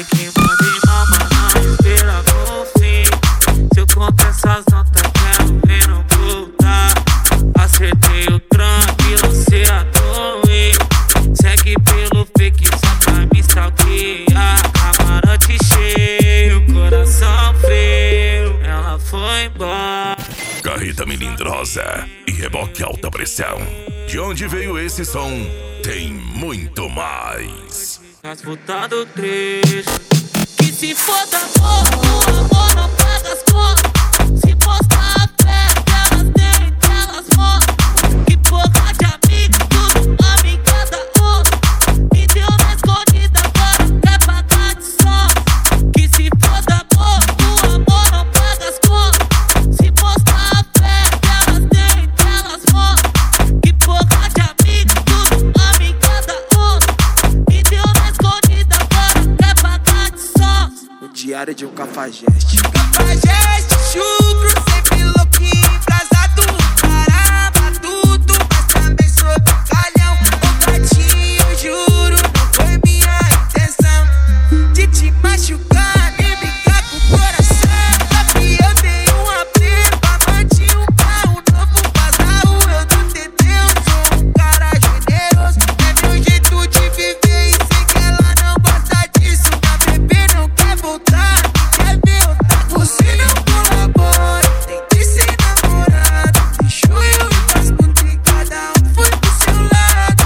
Ai que mandei mal, mas não espera no fim. Se eu conto essas notas, quero ver não voltar. Acertei o tranque, você atoe. Segue pelo fake só pra me stalkear. Camarote cheio, coração frio. Ela foi embora. Carreta melindrosa e reboque alta pressão. De onde veio esse som? Tem muito mais. Transportado trecho. Que se foda amor, o amor não paga as contas. Se postar a fé, elas têm, elas mostram. Que porra de amigo, tudo amigo cada um. Me deu na escondida, agora quer pagar de só. Que se foda amor, o amor não paga as contas. Se postar a fé, elas têm, elas mostram. Que porra de amigo, tudo amigo cada um. Me deu na escondida, agora quer pagar de só. O diário de um cafajeste. Cafajeste, chucro, sempre louquinho, embrasado. Caramba, tudo, mas também sou do calhão. Ô gatinho, eu juro, não foi minha intenção de te machucar, nem brincar com o coração. Papi, eu tenho uma prima, mantinha um carro novo, vazarro, eu do Teteu. Sou um cara generoso, é meu jeito de viver e sei que ela não gosta disso. Minha bebê não quer voltar, quer ver outra. Você não colabora, tentei ser namorado. Deixou eu e as putas e cada um foi pro seu lado.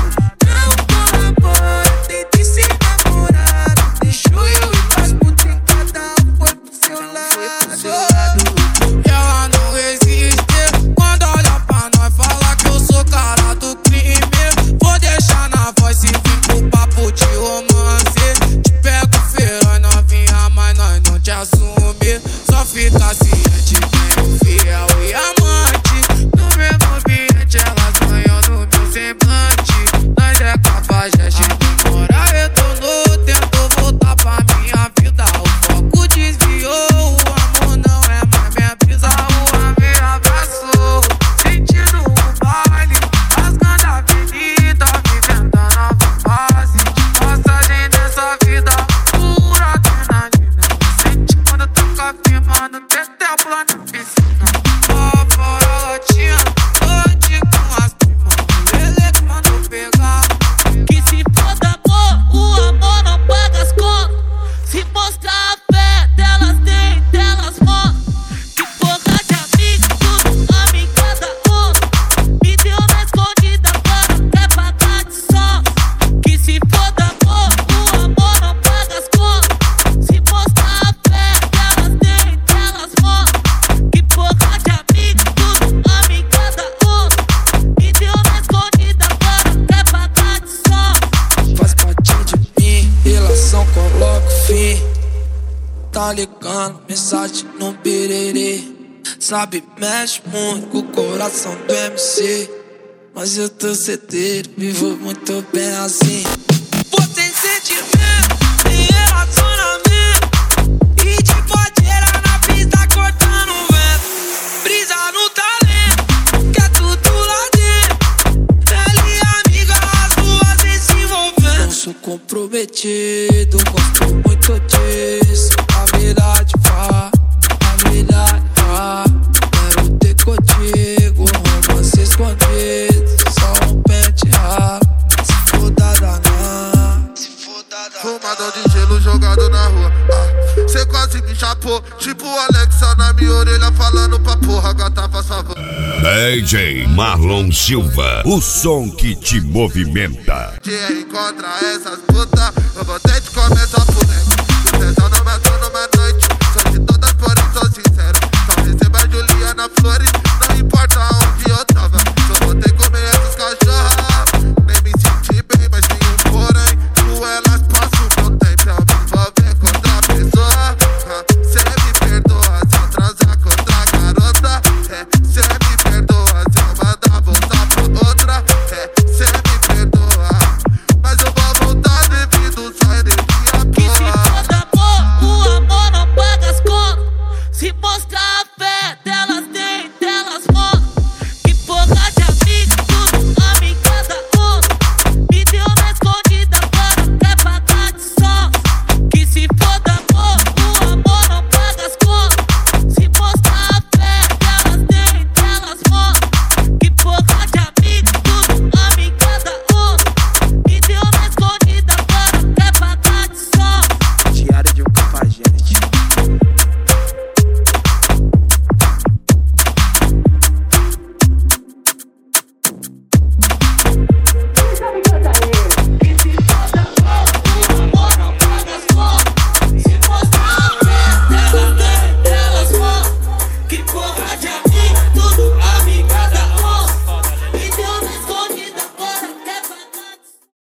Não colabora, tentei ser namorado. Deixou eu e as putas e cada um foi pro seu lado. E ela não resiste quando olha pra nós, fala que eu sou cara do crime. Vou deixar na voz e vim pro papo de romance. Te pego feroz, novinha, mas nós não te assume. Só fica ciente, tenho fiel e amante. No mesmo ambiente, elas ganham no meu semblante. Nós é cafajeste, demora, retornou. Tentou voltar pra minha vida, o foco desviou. O amor não é mais minha brisa, o amor me abraçou. Sentindo o baile, rasgando a avenida, vivendo a nova fase. Passagem dessa vida, pura adrenalina. Sente quando eu toco a firma no tempo lá na piscina. Ó, fora latinha, hoje com as primas. Ele que mandou pegar. Que se foda amor, o amor não paga as contas. Se mostrar a fé, delas tem, delas mostram. Que porra de amigo, tudo amigo cada um. Me deu na escondida, agora quer pagar de só. Que se foda amor, o amor não paga as contas. Se mostrar a fé, delas tem, delas mostram. Que porra de amigo, tudo amigo cada um. Me deu na escondida, agora quer pagar de só. Faz parte de mim, relação coloca fim. Tá ligando, mensagem no birerê. Sabe, mexe muito com o coração do MC. Mas eu tô certeiro, vivo muito bem assim. Você sentimento, tem relacionamento. E de bodeira na pista cortando o vento. Brisa no talento, quer tudo lá dentro. Ela e amiga, as duas vêm se envolvendo. Não sou comprometido, gosto muito disso. A verdade vá, a verdade vá. Quero ter contigo, romance escondido. Só um pente ralo, se for danar. Fumadão de gelo jogado na rua. Cê quase me chapou, tipo o Alexa na minha orelha falando pra porra, gata, faz favor. DJ Marlon Silva, o som que te movimenta. Dia encontra essas putas, eu vou ter que começar por dentro. O tesão não me